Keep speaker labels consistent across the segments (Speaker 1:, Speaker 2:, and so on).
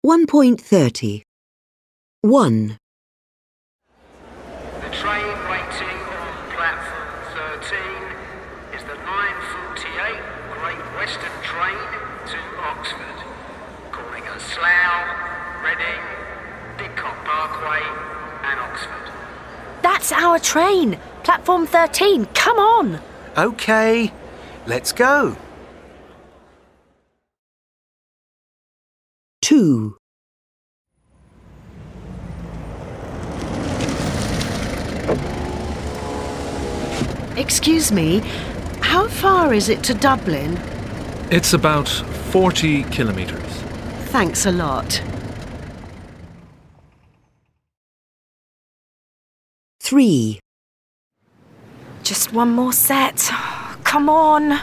Speaker 1: 1.30. 1.
Speaker 2: The train waiting on platform 13 is the 9:48 Great Western train to Oxford, calling at Slough, Reading, Didcot Parkway and Oxford.
Speaker 3: That's our train! Platform 13, come on!
Speaker 4: OK, let's go.
Speaker 1: 2.
Speaker 3: Excuse me, how far is it to Dublin?
Speaker 5: It's about 40 kilometres.
Speaker 3: Thanks a lot.
Speaker 1: 3.
Speaker 3: Just one more set. Come on.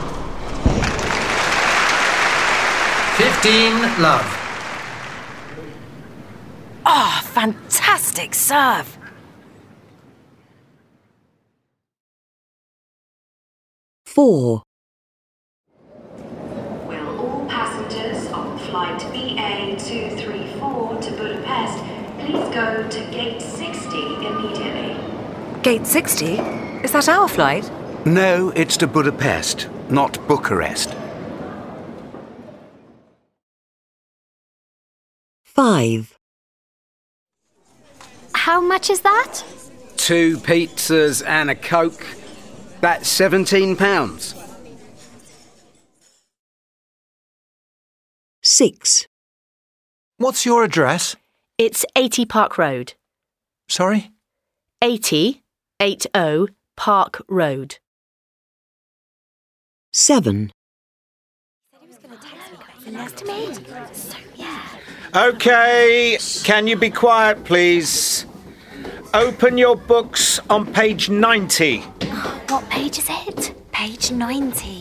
Speaker 6: 15, love.
Speaker 3: Oh, fantastic serve.
Speaker 1: 4.
Speaker 7: Will all passengers on flight BA234 to Budapest please go to gate 60 immediately?
Speaker 8: Gate 60? Is that our flight?
Speaker 4: No, it's to Budapest, not Bucharest.
Speaker 1: 5.
Speaker 9: How much is that?
Speaker 10: 2 pizzas and a Coke. That's £17.
Speaker 1: 6.
Speaker 4: What's your address?
Speaker 3: It's 80 Park Road.
Speaker 4: Sorry?
Speaker 3: 80 Park Road.
Speaker 1: 7.
Speaker 2: OK, can you be quiet, please? Open your books on page 90.
Speaker 9: What page is it? Page 90.